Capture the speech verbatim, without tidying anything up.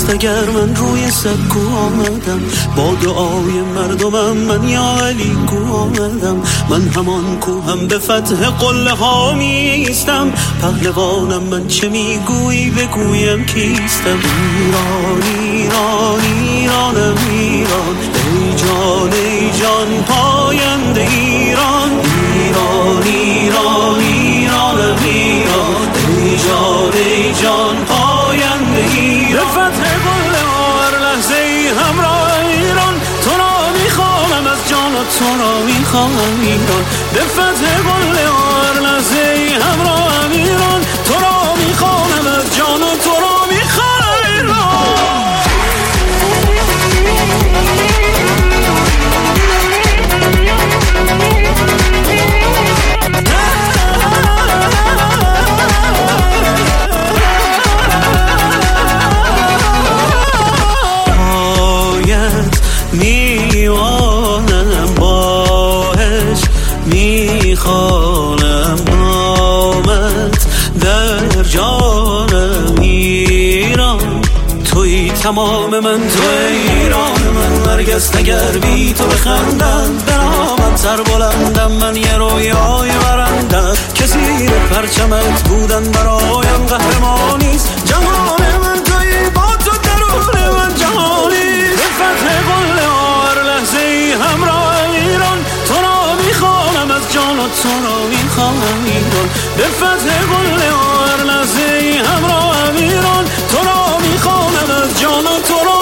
است اگر من روی سکو آمدم، با دعای مردمم من یا علی کو آمدم. من همان کوهم به فتح قله ها میستم، پهلوانم من چه میگویی بگویم کیستم. ایران ایران ایرانم ایران، ای جان ای جان پاینده ایران. ایران ایران ایرانم ایران، ای جان ای جان پاینده ایران. به فتح قله هر لحظه ای همراه ایران، تو را میخوانم از جان و تو را میخوانم ایران. به فتح قله هر لحظه ای همراه ایران، تو را میخوانم از جان و تو را میخوانم ایران. میوانم باش میخوانم نامت در جانم ایران. توی تمام من، توی ایران من، مرگست اگر بی تو بخندم. برامت سر بلندم من، یه رویای برندم که زیر پرچمت بودن برایم قهرمانیست. جهان من توی، با تو درون من جهانی. به فتح قله هر لحظه ای همراه ایران، تو را میخوانم از جان و تو را میخوانم ایران. به فتح قله هر لحظه ای همراه ایران، تو را میخوانم از جان و تو را